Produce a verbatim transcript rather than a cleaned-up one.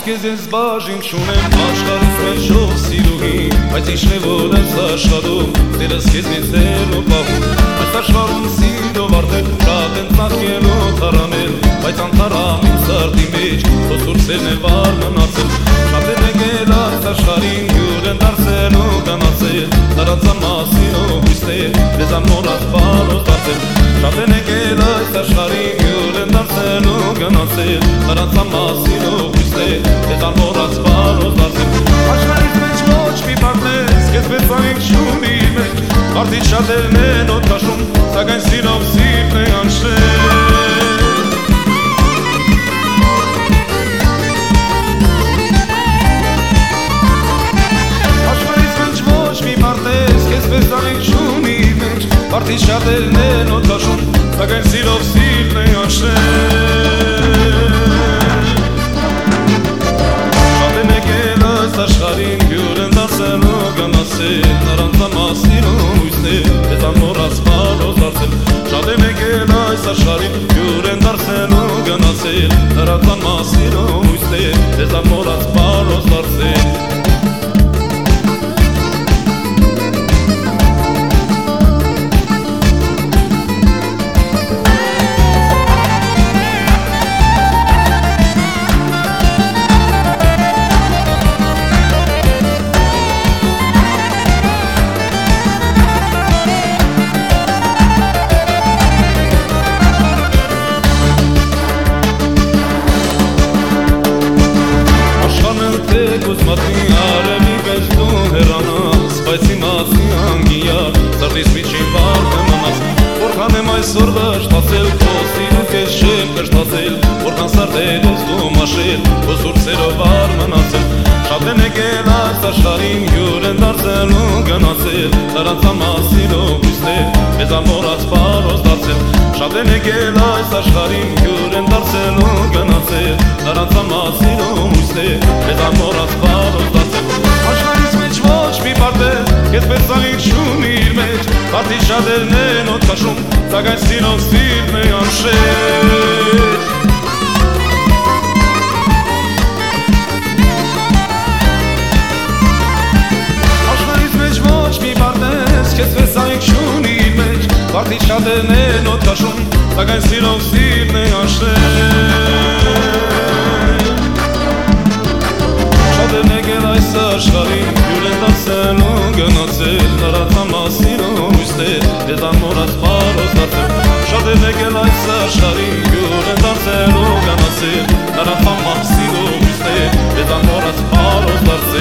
քեզ ես բաժին չունեմ աշխարհից մեր շող սիրուհի բայց իշն է որ այս աշխարհում դերս քեզ մեծել ու պահում այս աշխարհում սիրով արդեն շատ են ծաղկելու թարանել բայց անթարամ իմ սրտի մեջ քո սուրսերն է վար մնացել շատ են եկել այս աշխարհին հյուր են դարձել ու գնացել նրանց մասին ու հույսներ դեզ ամորած բանոց դարձել շատ են եկել այս աշխարհին հյուր են դարձել ու գնացել նրանց մասին ու հույսներ դեզ ամորած բանոց դարձել աշխարհից մեջ ոչ մի բան ես քեզ մեծանք շունի մեջ մարդիկ շատերն են օդ քաշում սակայն սիրով սիրտն է անշել Մարդիկ շատերն են օդ քաշում, սակայն սիրով սիրտն է անշել Շատ են եկել այս աշխարհին հյուր են դարձել ու գնացել նրանց մասին ու հույսներ դեզ ամորած բանոց դարձել Շատ են եկել այս աշխարհին հյուր են դարձել ու գնացել նրանց մասին ու հույսներ դեզ ամորած բանոց դարձել Գուսմատնի արևի պես դու հեռանաս բայց իմացի անգիար սրտիս միջին վար կմնաս որքան եմ այսօր վշտացել քո սիրուց ես չեմ կշտացել որքան սրտել ես դու մաշել քո սուրսերով վար մնացել շատ են եկել այս աշխարհին հյուր են դարձել ու գնացել նրանց մասին ու հույսներ դեզ ամորած բանոց դարձել շատ են եկել այս աշխարհին հյուր են դարձել ու գնացել նրանց մասին ու հույսներ դեզ ամորած բանոց դարձել աշխարհից մեջ ոչ մի բան քեզ պես ծաղիկ չունի իր մեջ մարդիկ շատերն են օդ քաշում սակայն սիրով սիրտն է անշել Քեզ պես այն շունի մեջ Մարդիկ շատերն են օդ քաշում Սակայն սիրով սիրտն է անշել Շատերն եկել այս աշխարհին հյուր են դարձել ու գնացել նրանց մասին ու հույսներ դեզ ամորած բանոց դարձել Շատերն եկել այս աշխարհին